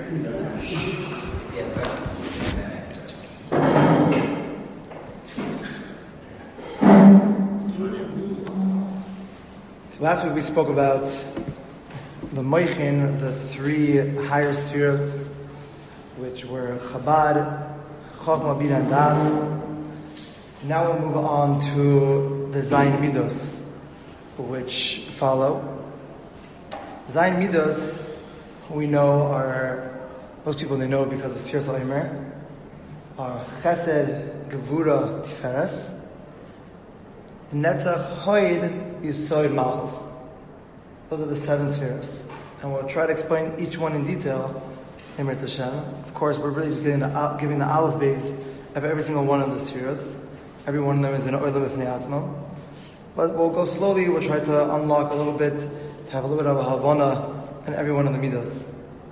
Last week we spoke about the Moichin, the three higher spheres, which were Chabad, Chochmah, Bina, and Das. Now we'll move on to the Zayin Midos, which follow. Zayin Midos, we know are, most people they know because of Sfiras HaOmer, are Chesed, Gevura, Tiferes, Netzach, Hoid, Yesod, Malchus. Those are the seven spheres. And we'll try to explain each one in detail in Mirz Hashem. Of course, we're really just giving the Aleph base of every single one of the spheres. Every one of them is an Olam B'fnei Atzmo. But we'll go slowly, we'll try to unlock a little bit, to have a little bit of a Havana in every one of the Midos.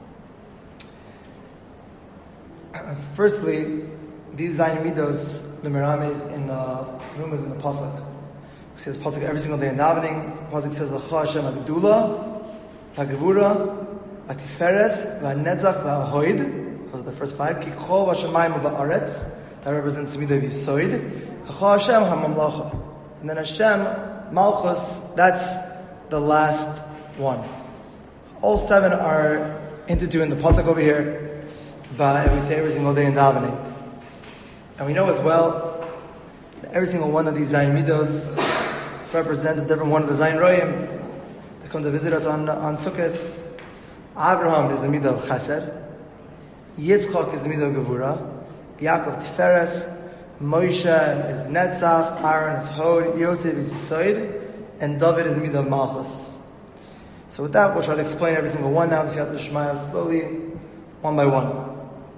Firstly, these Zayin Midos, the Merames in the Rumas in the Pasuk. We see this pasuk every single day in davening. The pasuk says, "L'cha Hashem ha'gedula, ha'gevura, ha'tiferes, v'ha'netzach, v'ha'hoid." Those are the first five. Ki kol v'shamayim v'aretz. That represents the midah of Yesod. L'cha Hashem ha'mamlacha. And then Hashem, Malchus, that's the last one. All seven are hinted to in the pasuk over here, but we say every single day in davening. And we know as well that every single one of these Zayin Midos represents a different one of the Zayin Royim that come to visit us on Sukkot. Abraham is the midah of Chesed, Yitzchak is the midah of Gevura, Yaakov Tiferes, Moshe is Netzach, Aaron is Hod, Yosef is Yesod, and David is the midah of Malchus. So with that, we'll try to explain every single one now. We see out the Shemaya slowly, one by one.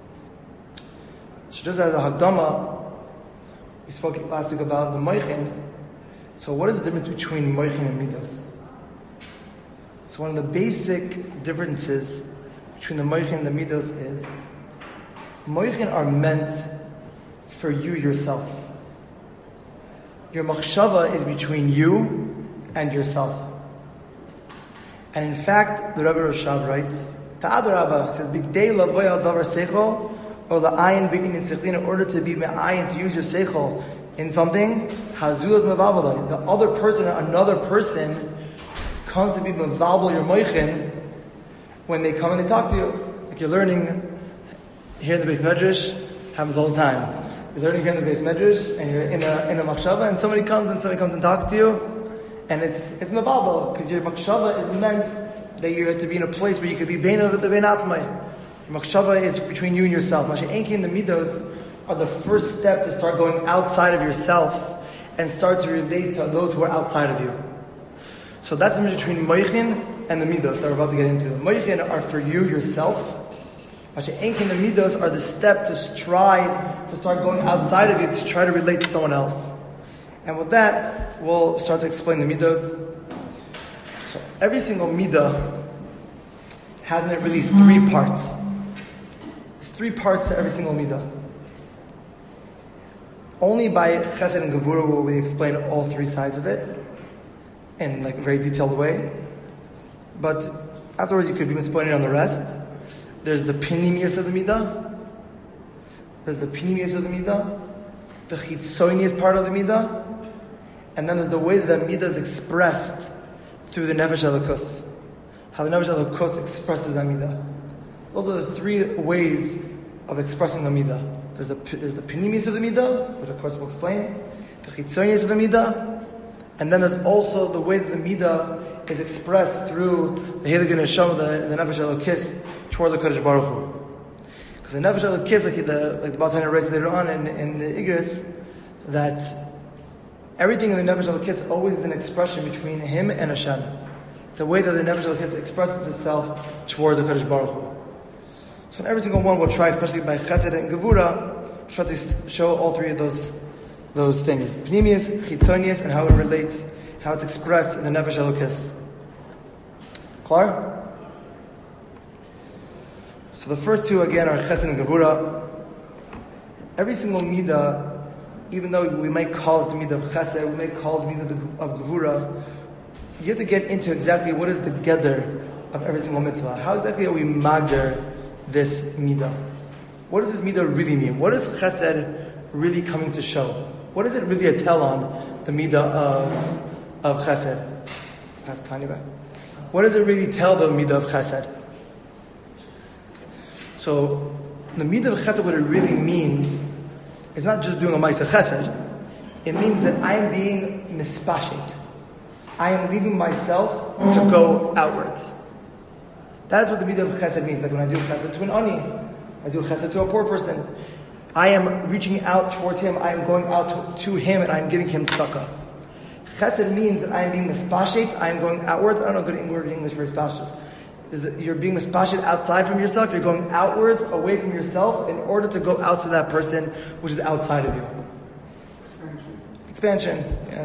So just as a Hakdama, we spoke last week about the Moichin. So what is the difference between Moichin and Midos? So one of the basic differences between the Moichin and the Midos is Moichin are meant for you yourself. Your Machshava is between you and yourself. And in fact, the Rebbe Rashab writes, Ta'ad Rabbah says, Bigdei lavoy al davar seichel, or la'ayin be'in in sechlin, in order to be me'ayin, to use your seichel in something, hazul is mevabalai. The other person, or another person, comes to be mevabal your moichin when they come and they talk to you. Like you're learning here in the Beis Medrash, happens all the time. You're learning here in the Beis Medrash, and you're in a machshava, and somebody comes and talks to you, and it's mevabal because your machshava is meant that you have to be in a place where you could be bein of the bein atzmai. Your machshava is between you and yourself. Masha'enki and the midos are the first step to start going outside of yourself and start to relate to those who are outside of you. So that's the difference between moichin and the midos that we're about to get into. The moichin are for you yourself. Masha'enki and the midos are the step to try to start going outside of you to try to relate to someone else. And with that, we'll start to explain the midos. So every single midah has in it really three parts. There's three parts to every single midah. Only by Chesed and Gevura will we explain all three sides of it in like a very detailed way. But afterwards, you could be explaining on the rest. There's the Pnimius of the midah. There's the Pnimius of the midah. The Chitzonius part of the midah. And then there's the way that the midah is expressed through the Nefesh Elokus. How the Nefesh Elokus expresses the midah. Those are the three ways of expressing the midah. There's the Pnimius of the midah, which of course we'll explain. The Chitzonius of the midah. And then there's also the way that the midah is expressed through the Heilig Neshama, the Nefesh Elokus, towards the Kodesh Baruch Hu. Because the Nefesh Elokus, like the Baal Tanya writes later on in the Igros, that everything in the Nefesh Elokus always is an expression between him and Hashem. It's a way that the Nefesh Elokus expresses itself towards the Kodesh Baruch Hu. So in every single one we'll try, especially by Chesed and Gevura, try to show all three of those things. Pnimius, Chitzonius, and how it relates, how it's expressed in the Nefesh Elokus. Clear? So the first two again are Chesed and Gevura. Every single midah, even though we might call it the midah of Chesed, we might call it the midah of Gevura, you have to get into exactly what is the geder of every single mitzvah. How exactly are we magder this midah? What does this midah really mean? What is chesed really coming to show? What is it really a tell on, the midah of chesed? Pass Tanya back. What does it really tell the midah of chesed? So, the midah of chesed, what it really means, is not just doing a ma'aseh chesed. It means that I am being mispashit. I am leaving myself to go outwards. That's what the midah of chesed means. Like when I do chesed to an ani, I do chesed to a poor person. I am reaching out towards him. I am going out to him, and I am giving him tzedakah. Chesed means that I am being mispashit. I am going outwards. I don't know good word in English for mispashit. Is that you're being mispashit outside from yourself. You're going outwards, away from yourself, in order to go out to that person which is outside of you. Expansion. Yeah.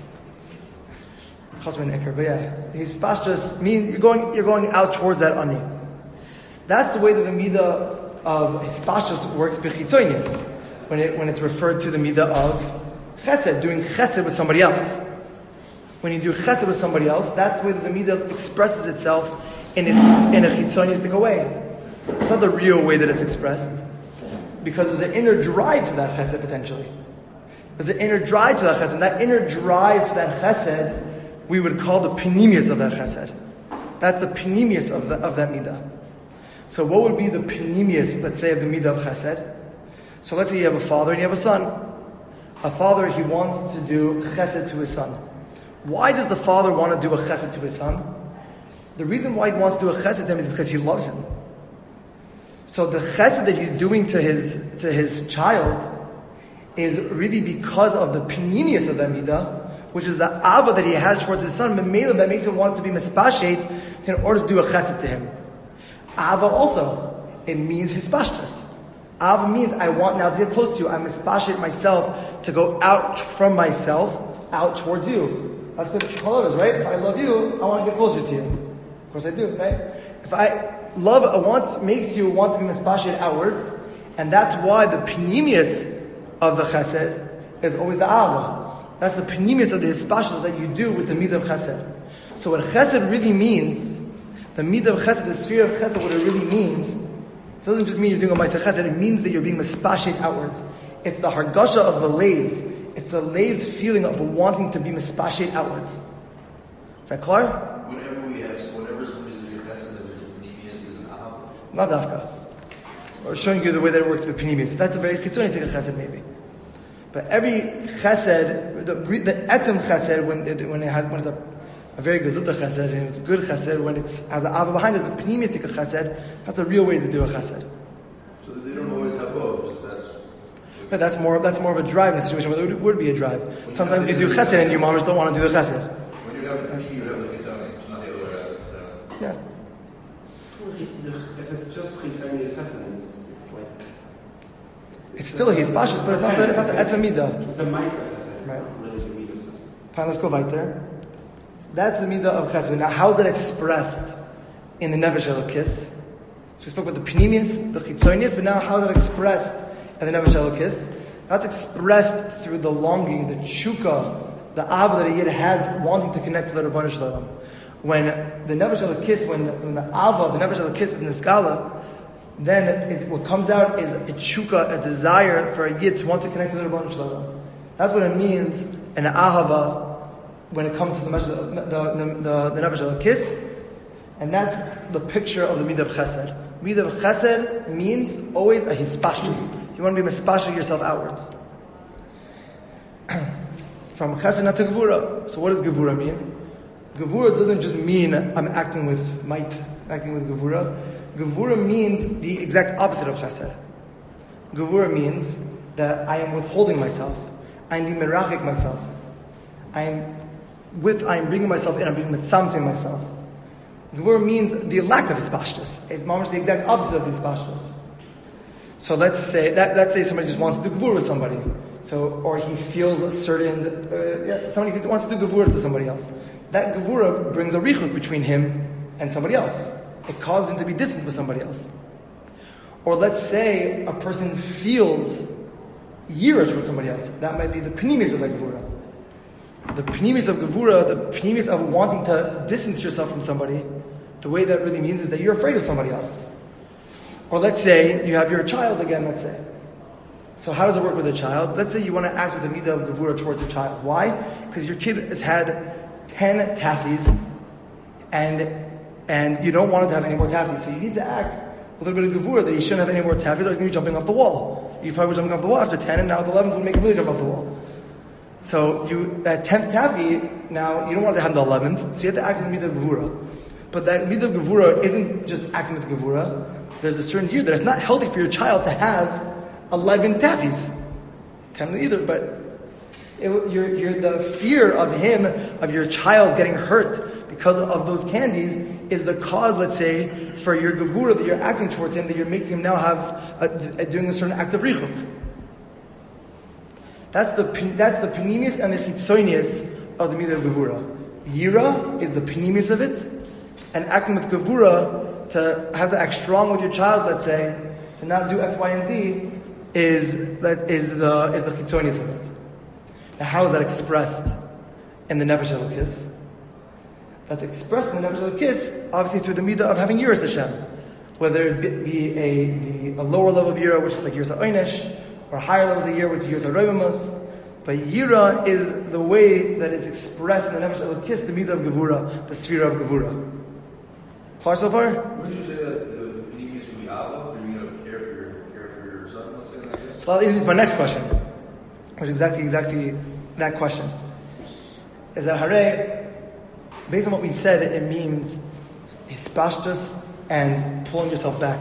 But yeah, his pashtus means you're going out towards that ani. That's the way that the midah of his pashtus works b'chitzonis, when it's referred to the midah of chesed, doing chesed with somebody else. When you do chesed with somebody else, that's the way that the midah expresses itself in a chitzonistic way. It's not the real way that it's expressed, because there's an inner drive to that chesed potentially. There's an inner drive to that chesed, and that inner drive to that chesed we would call the panemius of that chesed. That's the panemius of that midah. So what would be the panemius, let's say, of the midah of chesed? So let's say you have a father and you have a son. A father, he wants to do chesed to his son. Why does the father want to do a chesed to his son? The reason why he wants to do a chesed to him is because he loves him. So the chesed that he's doing to his child is really because of the panemius of that midah, which is the ava that he has towards his son, that makes him want to be mispashet in order to do a chesed to him. Ava also, it means hispashtus. Ava means I want now to get close to you. I'm mispashet myself to go out from myself, out towards you. That's what challah is, right? If I love you, I want to get closer to you. Of course I do, right? If I love, makes you want to be mispashet outwards, and that's why the panemius of the chesed is always the ava. That's the panemius of the hispashtus that you do with the midah of chesed. So what chesed really means, the midah of chesed, the sphere of chesed, what it really means, it doesn't just mean you're doing a ma'aseh chesed, it means that you're being mispashit outwards. It's the hargasha of the leiv. It's the leiv's feeling of wanting to be mispashit outwards. Is that clear? Whenever somebody's doing chesed, the panemius is an ahava? Not dafka. We're showing you the way that it works with panemius. That's a very chitzoni thing of chesed, maybe. But every chesed, the etzem chesed, when it's a very gezutta chesed, and it's a good chesed, when it has an ava behind it, it's a panemius of chesed, that's a real way to do a chesed. So they don't always have both, But that's more of a drive in a situation where there would be a drive. Sometimes you do chesed and your mamas don't want to do the chesed. When you have the panemius, you have the chitzoni, it's not the other way around. So. Yeah. If it's just chitzoni chesed, it's like... It's still his pashas, but it's not the etzem midah. It's a ma'aseh chesed. Right. Not really the midah chesed. Fine, let's go weiter. That's the midah of chesed. Now, how is it expressed in the nefesh elokis? So we spoke about the panemius, the chitzonius, but now how is it expressed in the nefesh elokis? That's expressed through the longing, the tshuka, the ava that a yid has wanting to connect to the Rabbanu Shalom. When the nefesh elokis, when the ava, the nefesh elokis is in the skala, then what comes out is a tshuka, a desire for a yid to want to connect to the Rabbanu Shalom. That's what it means in ahava when it comes to the nefesh elokis, and that's the picture of the midah of chesed. Midah of chesed means always a hispashtus. You want to be mispashtus yourself outwards. From chesed to gevura. So what does gevura mean? Gevura doesn't just mean I'm acting with might, acting with gevura. Gevura means the exact opposite of chesed. Gevura means that I am withholding myself. I am being merachik myself. I am bringing myself in. I'm being mitzamtim myself. Gevura means the lack of hispashtus. It's almost the exact opposite of hispashtus. So let's say somebody just wants to do gevura with somebody. So, or he feels a certain somebody wants to do gevura to somebody else. That gevura brings a richut between him and somebody else. It causes him to be distant with somebody else. Or let's say a person feels yirah with somebody else. That might be the panemius of the gevura. The panemius of gevura, the panemius of wanting to distance yourself from somebody, the way that really means is that you're afraid of somebody else. Or let's say you have your child again, let's say. So how does it work with a child? Let's say you want to act with a midah of gevura towards the child. Why? Because your kid has had 10 taffies and you don't want it to have any more taffies. So you need to act with a little bit of gevura that you shouldn't have any more taffies or he's going to be jumping off the wall. You probably were jumping off the wall after 10 and now the 11th will make him really jump off the wall. So that 10th taffy, now you don't want to have the 11th, so you have to act with the midah of gevura. But that midah of gevura isn't just acting with gevura. There's a certain year that it's not healthy for your child to have 11 taffies. Kind of either, but you're the fear of your child getting hurt because of those candies is the cause, let's say, for your gevura that you're acting towards him, that you're making him now have doing a certain act of richuk. That's the panemius and the chitzonius of the midah of gevura. Yira is the panemius of it, and acting with gevura, to have to act strong with your child, let's say, to not do X, Y, and Z, is the chitzonius of it. Now, how is that expressed in the Nefesh Elokis? That's expressed in the Nefesh Elokis, obviously through the midah of having Yiras Hashem. Whether it be a lower level of Yira, which is like Yiras HaOynesh, or higher levels of Yira, which is Yiras HaRoimus. But Yira is the way that it's expressed in the Nefesh Elokis, the midah of Gevura, the sphere of Gevura. Clear so far? Wouldn't you say that the panemius would be Abba, or you have care for your son, let's say like this? So that leads to my next question, which is exactly that question. Is that Hare, based on what we said, it means hispashtus and pulling yourself back.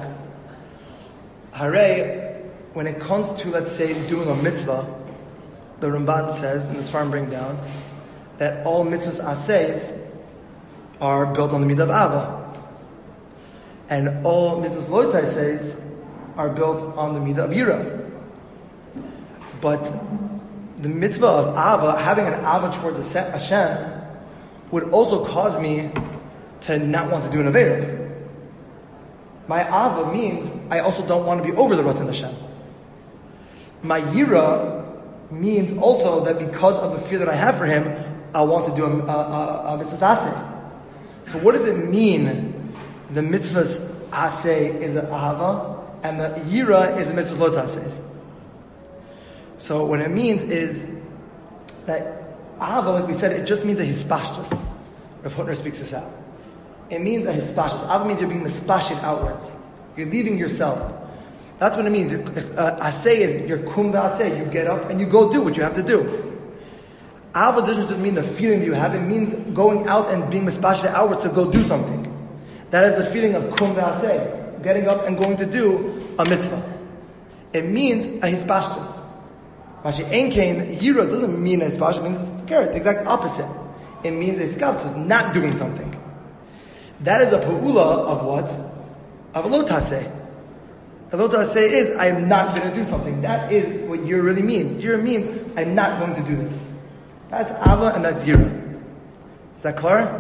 Hare, when it comes to, let's say, doing a mitzvah, the Ramban says, in this farm bring down, that all mitzvahs asehs are built on the midah of Ava. And all mitzvahs lo ta'asehs are built on the midah of Yira. But the mitzvah of Ava, having an Ava towards Hashem, would also cause me to not want to do an Avera. My Ava means I also don't want to be over the Ratzon Hashem. My Yira means also that because of the fear that I have for him, I want to do a mitzvah aseh. So what does it mean? The mitzvah's aseh is an ahava, and the yira is a mitzvah's lo taseh. So what it means is that ahava, like we said, it just means a hispashtus. Rav Hutner speaks this out. It means a hispashtus. Ahava means you're being mispashit outwards. You're leaving yourself. That's what it means. Aseh is your kum v'aseh. You get up and you go do what you have to do. Ahava doesn't just mean the feeling that you have. It means going out and being mispashit outwards to go do something. That is the feeling of kum v'aseh, getting up and going to do a mitzvah. It means a hispashtus. Mashi ein kain, yira doesn't mean a hispashtus, it means the exact opposite. It means a hispashtus, not doing something. That is a pa'ula of what? Of a lo taseh. A lo taseh is, I am not going to do something. That is what yira really means. Yira means, I'm not going to do this. That's ava and that's yira. Is that clear?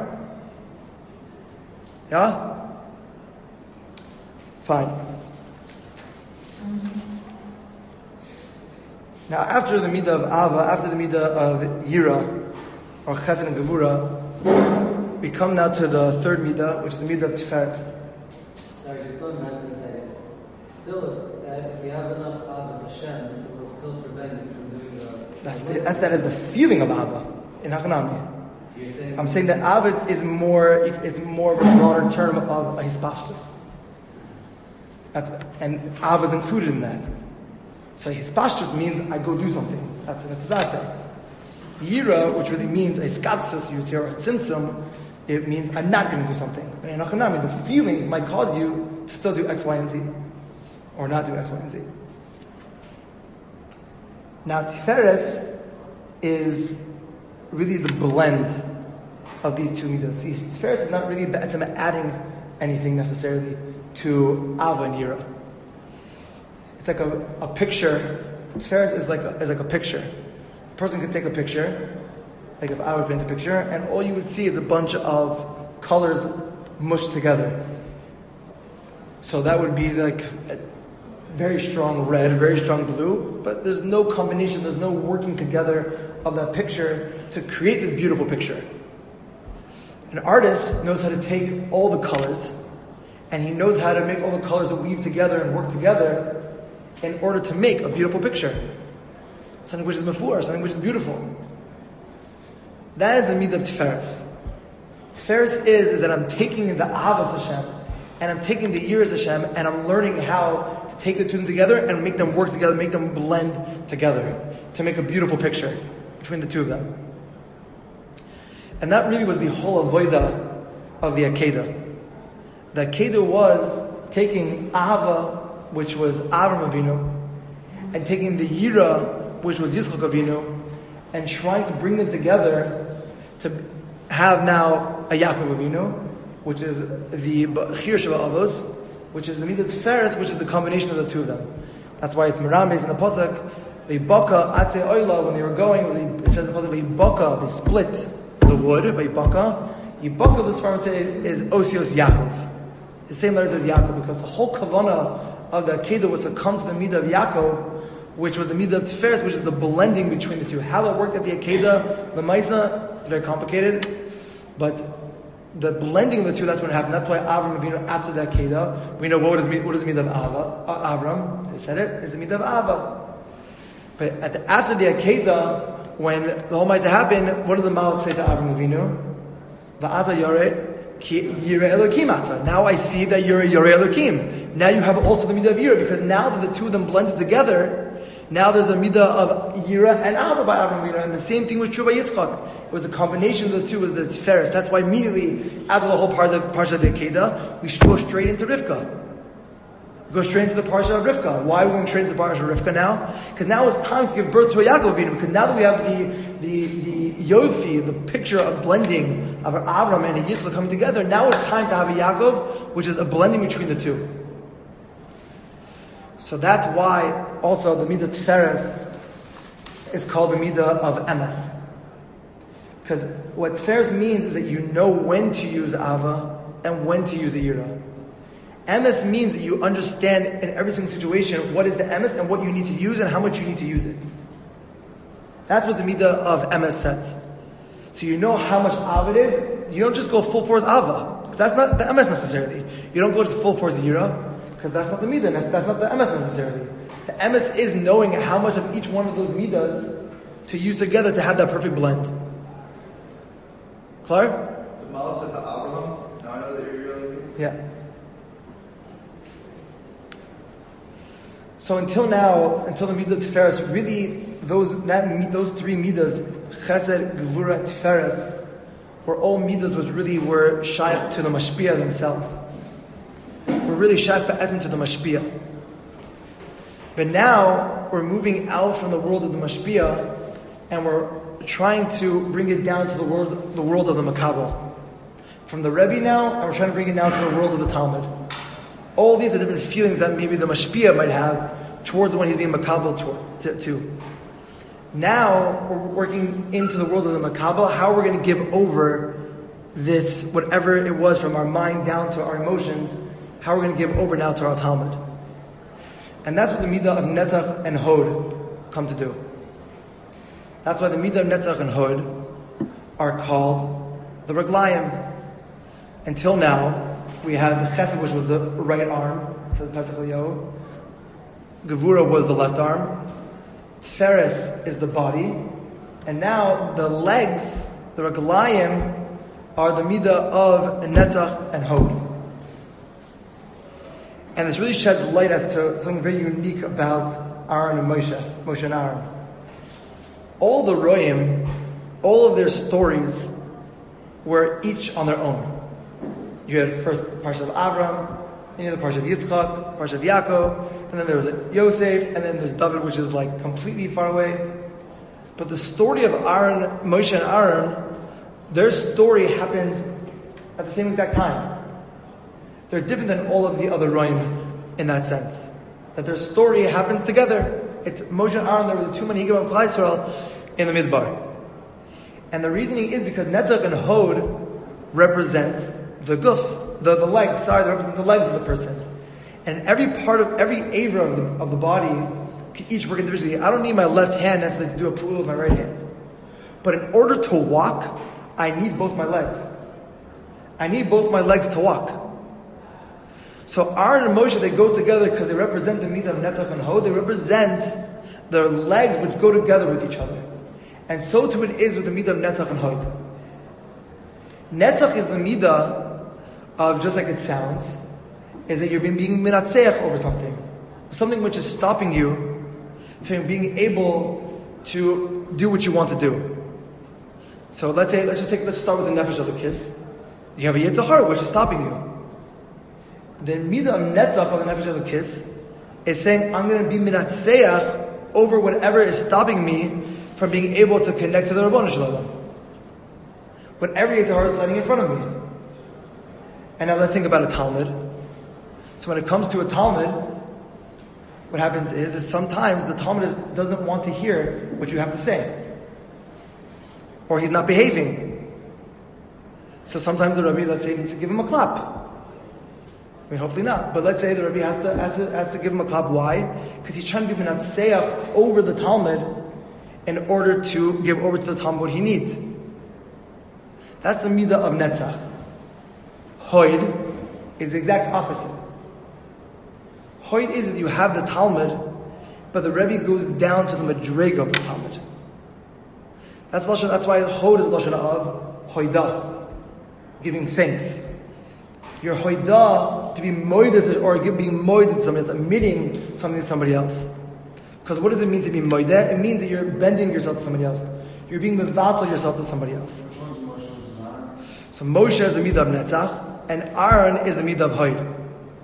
Yeah? Fine. Now, after the midah of Ava, after the midah of Yira, or Chesed and Gevura, we come now to the third midah, which is the midah of Tiferes. Sorry, just going back for a second. Still, if we have enough Avas Hashem, it will still prevent you from doing That is the feeling of Ava in Hachanami. I'm saying that Ava is more of a broader term of a hispashtus. And Ava is included in that. So hispashtus means I go do something. That's Zaseh. Yira, which really means a skatsus, you say, or a tzimtzum, it means I'm not going to do something. But in Hachanami, the feelings might cause you to still do X, Y, and Z. Or not do X, Y, and Z. Now, Tiferes is really the blend of these two midas. See, Tiferes is not really adding anything necessarily to Ava and Yira. It's like a picture. Tiferes is like a picture. A person could take a picture, like if I would paint a picture, and all you would see is a bunch of colors mushed together. So that would be like a very strong red, very strong blue, but there's no combination, there's no working together of that picture to create this beautiful picture. An artist knows how to take all the colors And he knows how to make all the colors that weave together and work together in order to make a beautiful picture. Something which is mafur, something which is beautiful. That is the midah of Tiferes. Tiferes is that I'm taking the Ahavas Hashem, and I'm taking the Yiras Hashem, and I'm learning how to take the two of them together and make them work together, make them blend together to make a beautiful picture between the two of them. And that really was the whole avodah of the Akedah. The Akedah was taking Ahava, which was Avram Avinu, and taking the Yira, which was Yitzchak Avinu, and trying to bring them together to have now a Yaakov Avinu, which is the Bechir Sheva Avos, which is the Midah Tiferes, which is the combination of the two of them. That's why it's Merambes in the Pasuk, Veibaka Atze Oila, when they were going, it says in the Pasuk, Veibaka, they split the wood, Veibaka. Yibaka, this farm say, is Osios Yaakov. The same letters as Yaakov, because the whole kavanah of the Akedah was to come to the Midah of Yaakov, which was the Midah of Tiferes, which is the blending between the two. How it worked at the Akedah, the Maisa, it's very complicated, but the blending of the two, that's when it happened. That's why Avram Avinu, after the Akedah, we know what is the Midah of Avram, I said it, is the Midah of Ava. But after the Akedah, when the whole Maisa happened, what did the Malach say to Avram Avinu? Va'ata Yoreh, Yireh Elokim ata. Now I see that you're a Yireh Elokim. Now you have also the midah of Yireh, because now that the two of them blended together, now there's a midah of Yireh and Ava by Avram Avinu, and the same thing was true by Yitzchak. It was a combination of the two, was the Tiferes. That's why immediately after the whole part of the Parsha of the Akedah, we should go straight into Rivka. We go straight into the Parsha of Rivka. Why are we going straight into the Parsha of Rivka now? Because now it's time to give birth to a Yaakov Avinu. Because now that we have the Yofi, the picture of blending of Avram and Yitzchak coming together, now it's time to have a Yaakov, which is a blending between the two. So that's why also the Midah Tiferes is called the Midah of Emes. Because what Tiferes means is that you know when to use Ava and when to use a Yira. Emes means that you understand in every single situation what is the Emes and what you need to use and how much you need to use it. That's what the Midah of Emes says. So you know how much Ava it is. You don't just go full force Ava, because that's not the Emes necessarily. You don't go just full force Yira, because that's not the Midah, that's not the Emes necessarily. The Emes is knowing how much of each one of those Midahs to use together to have that perfect blend. Clear? The Malach said to Abraham, now I know that you're really good. Yeah. So until now, until the Midah Tiferes, really those three Midahs, Chesed, Gevura, and Tiferes, were all Midahs were shaykh to the Mashpia themselves. We're really shaykh ba'etim to the Mashpia. But now we're moving out from the world of the Mashpia, and we're trying to bring it down to the world of the Makabel. From the Rebbe now, and we're trying to bring it down to the world of the Talmud. All these are different feelings that maybe the Mashpia might have towards the one he's being Makabel to. Now, we're working into the world of the Makabel, how we're going to give over this, whatever it was from our mind down to our emotions, how we're going to give over now to our Talmud. And that's what the Midah of Netzach and Hod come to do. That's why the Midah of Netzach and Hod are called the Raglayim. Until now, we had the Chesed, which was the right arm, says Pesach Eliyahu. Gevura was the left arm. Tiferes is the body. And now the legs, the Raglayim, are the Midah of Netzach and Hod. And this really sheds light as to something very unique about Aaron and Moshe and Aaron. All the Royim, all of their stories were each on their own. You had first Parsha of Avram, then you had the Parsha of Yitzchak, Parsha of Yaakov, and then there was Yosef, and then there's David, which is like completely far away. But the story of Aaron, Moshe and Aaron, their story happens at the same exact time. They're different than all of the other Roim in that sense. That their story happens together. It's Moshe and Aaron, there were the two Manhigim of Klal Yisrael in the Midbar. And the reasoning is because Netzach and Hod represent the guf, they represent the legs of the person. And every part of, every avra of the body can each work individually. I don't need my left hand necessarily to do a pu'ul with my right hand. But in order to walk, I need both my legs. I need both my legs to walk. So Aaron and Moshe, they go together because they represent the midah of Netzach and Hod. They represent their legs which go together with each other. And so too it is with the midah of Netzach and Hod. Netzach is the midah of, just like it sounds, is that you're being minatzeach over something. Something which is stopping you from being able to do what you want to do. So let's start with the nefesh of the kiss. You have a yetzer hara which is stopping you. The midah of netzach of the nefesh of the kiss is saying, I'm going to be minatzeach over whatever is stopping me from being able to connect to the Rabbanu Shalom. Whatever yetzer hara is standing in front of me. And now let's think about a Talmud. So when it comes to a Talmud, what happens is sometimes the Talmud doesn't want to hear what you have to say. Or he's not behaving. So sometimes the Rabbi, let's say, needs to give him a clap. I mean, hopefully not. But let's say the Rabbi has to give him a clap. Why? Because he's trying to be menatzeach over the Talmud in order to give over to the Talmud what he needs. That's the midah of netzach. Hoid is the exact opposite. Hoid is that you have the Talmud, but the Rebbe goes down to the madrega of the Talmud. That's why Hod is lashon of hoida, giving thanks. Your hoida to be moided or being moided to somebody else, admitting something to somebody else. Because what does it mean to be moided? It means that you're bending yourself to somebody else. You're being mevatel yourself to somebody else. So Moshe is the midah of netzach, and Aaron is the midah of hoid.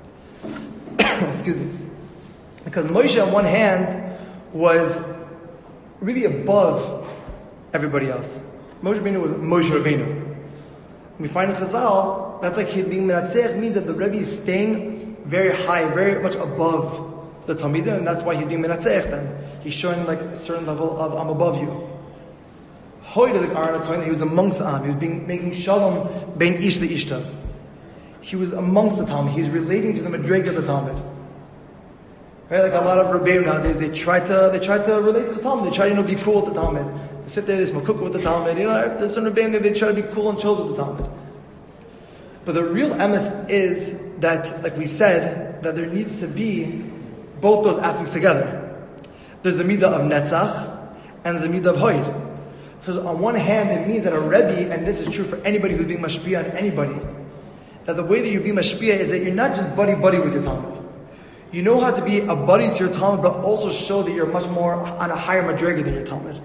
Excuse me. Because Moshe on one hand was really above everybody else. Moshe Rabbeinu was Moshe Rabbeinu. We find in Chazal, that's like him being Menatzech means that the Rebbe is staying very high, very much above the Talmidim, and that's why he's being Menatzech them. He's showing like a certain level of I'm above you. Hoyd is like Aaron HaKohen, he was amongst the Am. He was making shalom bein ish the ishta. He was amongst the Talmud. He's relating to the madrega of the Talmud. Right, like a lot of Rebbeim nowadays, they try to relate to the Talmud. They try to be cool with the Talmud. They sit there, they smoke hookah with the Talmud. There's some Rebbeim that they try to be cool and chill with the Talmud. But the real emes is that, like we said, that there needs to be both those aspects together. There's the midah of netzach and there's the midah of hoid. So on one hand, it means that a Rebbe, and this is true for anybody who's being mashpia on anybody, that the way that you be mashpia is that you're not just buddy-buddy with your Talmud. You know how to be a buddy to your Talmud, but also show that you're much more on a higher madrega than your Talmud.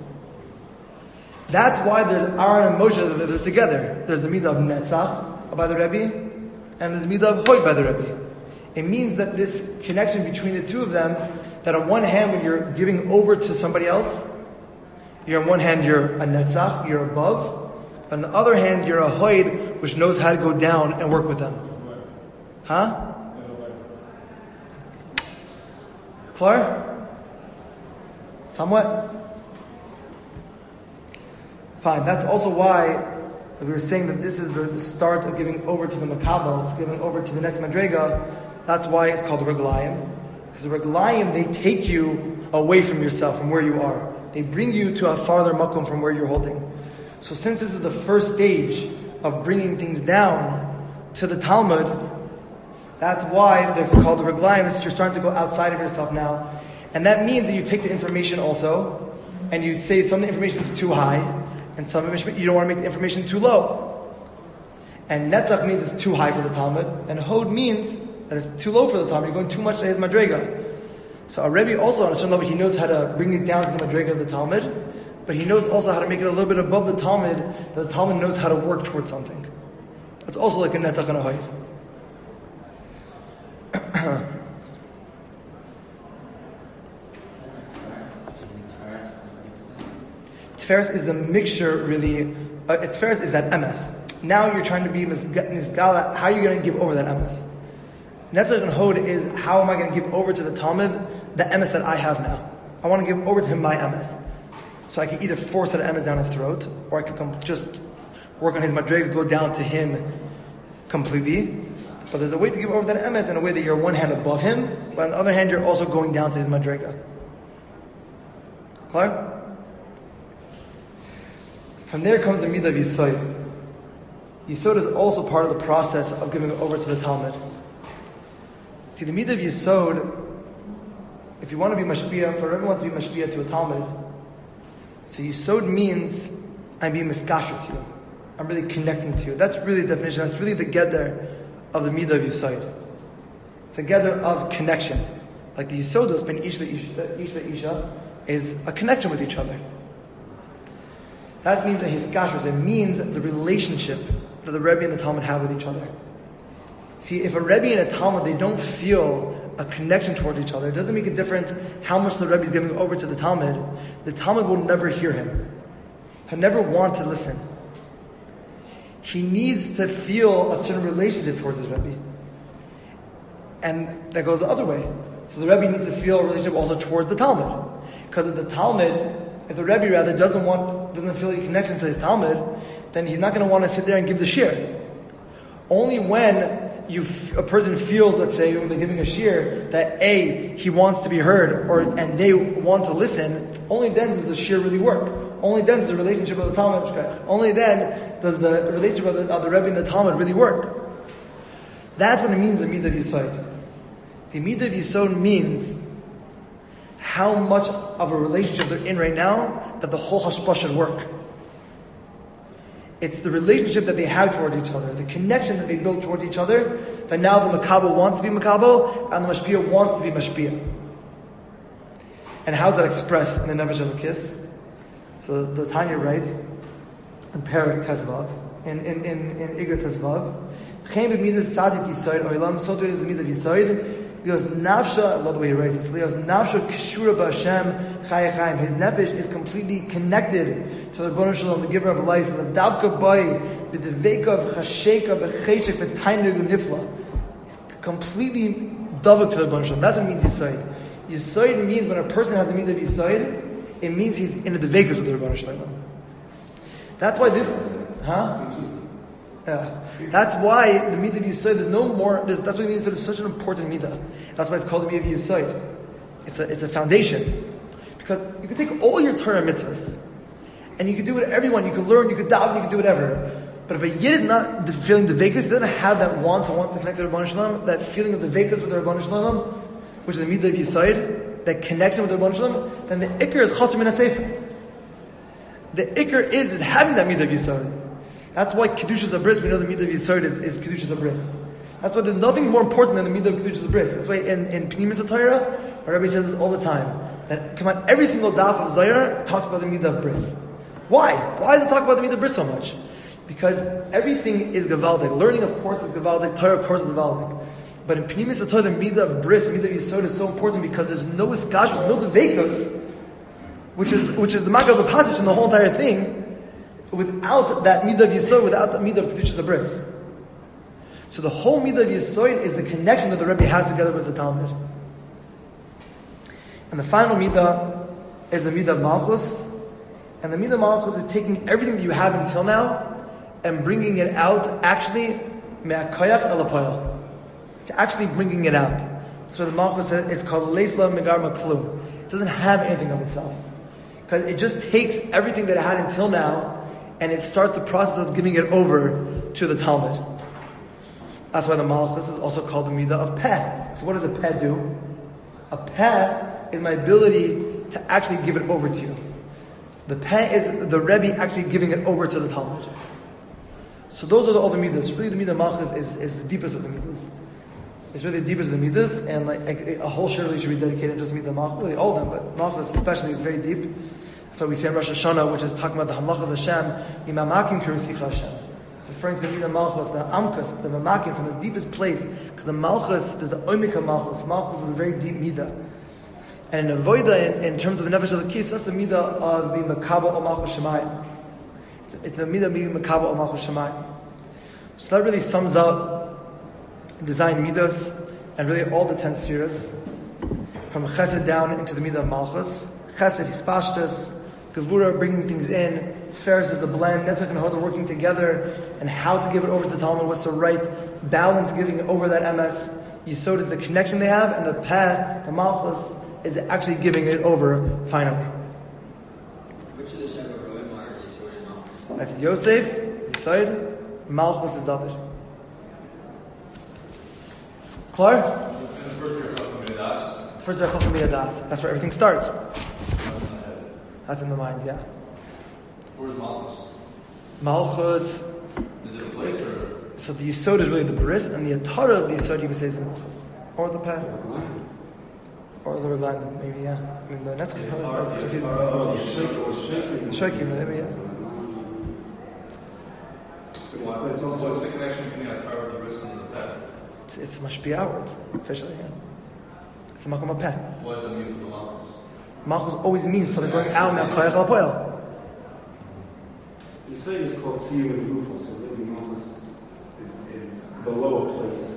That's why there's Aaron and Moshe that are together. There's the midah of netzach by the Rebbe, and there's the midah of hoid by the Rebbe. It means that this connection between the two of them, that on one hand, when you're giving over to somebody else, you're on one hand, you're a netzach, you're above. On the other hand, you're a hoid, which knows how to go down and work with them. Huh? Clear? Somewhat? Fine. That's also why we were saying that this is the start of giving over to the makabel, it's giving over to the next madrega. That's why it's called the reglayim. Because the reglayim, they take you away from yourself, from where you are. They bring you to a farther makom from where you're holding. So since this is the first stage of bringing things down to the Talmud, that's why it's called the reglayim. You're starting to go outside of yourself now. And that means that you take the information also, and you say some of the information is too high, and some of it, you don't want to make the information too low. And netzach means it's too high for the Talmud, and hod means that it's too low for the Talmud. You're going too much to his madrega. So a Rebbe also, on a certain level, he knows how to bring it down to the madrega of the Talmud, but he knows also how to make it a little bit above the Talmud, that the Talmud knows how to work towards something. That's also like a netzach and a hoid. Tferes is the mixture, really. Tferes is that emes. Now you're trying to be misgala. How are you going to give over that emes? Netzach and hod is, how am I going to give over to the Talmud the emes that I have now? I want to give over to him my emes. So I can either force that emes down his throat, or I can just work on his madrega, go down to him completely. But there's a way to give over that emes in a way that you're one hand above him, but on the other hand, you're also going down to his madrega. Clear? From there comes the midah of Yisod. Yisod is also part of the process of giving over to the Talmud. See, the midah of Yisod, if you want to be mashpia, if everyone wants to be mashpia to a Talmud, so Yisod means I'm being miskasher to you. I'm really connecting to you. That's really the definition. That's really the gather of the midah of Yisod. It's a gather of connection. Like the Yisodos between Ish Isha is a connection with each other. That means the hiskashers. It means the relationship that the Rebbe and the Talmud have with each other. See, if a Rebbe and a Talmud, they don't feel a connection towards each other, it doesn't make a difference how much the Rebbe is giving over to the Talmud will never hear him. He'll never want to listen. He needs to feel a certain relationship towards his Rebbe. And that goes the other way. So the Rebbe needs to feel a relationship also towards the Talmud. Because if the the Rebbe rather doesn't feel a connection to his Talmud, then he's not going to want to sit there and give the shir. Only when a person feels, let's say, when they're giving a shir, that he wants to be heard, and they want to listen, only then does the shir really work. Only then does the relationship of the Talmud, only then does the relationship of the Rebbe and the Talmud really work. That's what it means, the midah of Yisod. The midah of Yisod means how much of a relationship they're in right now that the whole hashpah should work. It's the relationship that they have towards each other, the connection that they build towards each other, that now the makabel wants to be makabel, and the mashpia wants to be mashpia. And how is that expressed in the Nefesh HaElokis? So the Tanya writes in Perek Tezvav, in Iger Tezvav, Chaim b'midas tzadik yisoid oilam, so too is the midah of yisoid. Leos nafsha, I love the way he writes this. Leos nafsha kishura b'Hashem chaya chayim. His nefesh is completely connected to the Rebbeinu Shalom, the giver of life. And the davka boy b'deveka v'chasheka b'cheshek v'tainug l'nifla. He's completely davak to the Rebbeinu Shalom. That's what it means yisoid. Yisoid means when a person has the midah of yisoid, it means he's in a devekas with the Rebbeinu Shalom. That's why this, Yeah. That's why the midah of Yisod, there's no more, that's why the midah of Yisod is such an important midah. That's why it's called the midah of Yisod. It's a foundation. Because you can take all your Torah mitzvahs, and you can do whatever you want. You can learn, you can daven, you can do whatever. But if a yid is not feeling the vekas, he doesn't have that want to connect to the Rebbeinu Shalom, that feeling of the vekas with the Rebbeinu Shalom, which is the midah of Yisod, that connection with the Rebbeinu Shalom, then the ikr is chasr min ha-sefer. The ikr is having that midah of Yisod. That's why Kedushas HaBris, we know the midah of Yisod is Kedushas HaBris. That's why there's nothing more important than the midah of Kedushas HaBris. That's why in Pnimis HaTorah, our Rebbe says this all the time, that come on, every single daf of Zohar talks about the midah of Bris. Why? Why does it talk about the midah of Bris so much? Because everything is gavaldik. Learning, of course, is gavaldik. Torah, of course, is gavaldik. But in Pnimis HaTorah, the midah of Bris, the midah of Yisod is so important because there's no iskashus, no devekas, which is the maga of the passage in the whole entire thing, without that midah of Yisod, without the midah of Kedushas HaBris. So the whole midah of Yisod is the connection that the Rebbe has together with the Talmud. And the final midah is the midah of Malchus. And the midah of Malchus is taking everything that you have until now and bringing it out, actually, me'akoyach el hapoel. It's actually bringing it out. That's why the Malchus is called Leisla Megar Maklum. It doesn't have anything of itself. Because it just takes everything that it had until now and it starts the process of giving it over to the Talmud. That's why the Malchus is also called the midah of peh. So what does a peh do? A peh is my ability to actually give it over to you. The peh is the Rebbe actually giving it over to the Talmud. So those are all the midas. Really, the midah of Malchus is the deepest of the midas. It's really the deepest of the midas, and like a whole shir really should be dedicated just to midah of Malchus. Really, all of them, but Malchus especially is very deep. So we say in Rosh Hashanah, which is talking about the Hamlachas Hashem, Imamakim Kirisicha Hashem. It's referring to the midah of Malchus, the Amkas, the Mamakim, from the deepest place. Because the Malchus, there's the Oimika Malchus. Malchus is a very deep midah. And in Avodah, in terms of the Nefesh HaElokis, that's the midah of being Makaba or Malchus Shemayim. It's the midah of being Makaba or Malchus Shemayim. So that really sums up design midas and really all the 10 spheres. From Chesed down into the midah of Malchus. Chesed, Hispashtus, Gevura, bringing things in. Tzferes is the blend. Netzach and Hoda working together, and how to give it over to the Talmud, what's the right balance giving it over that MS. Yisod is the connection they have, and the Peh, the Malchus, is actually giving it over finally. Which of the Sheva Roim are Yisod and Malchus? That's Yosef, Yisod, Malchus is David. Klar? first year Chacham Midas. First of all, Chacham Midas. That's where everything starts. That's in the mind, yeah. Where's Malchus? Malchus. Is it a place or? So the Yisod is really the bris, and the Atara of the Yisod you could say is the Malchus. Or the Peh. Or the line, maybe, yeah. I mean, that's confusing. The Shaking, maybe, yeah. What's the connection between the Atara, the wrist, and the pet? It must be outwards, officially, yeah. It's a Makom Peh. What does that mean for the Malchus? Malchus always means something going out now, Koyach al Poel. The same is called Siyum and Gufa, so really Malchus is below a place.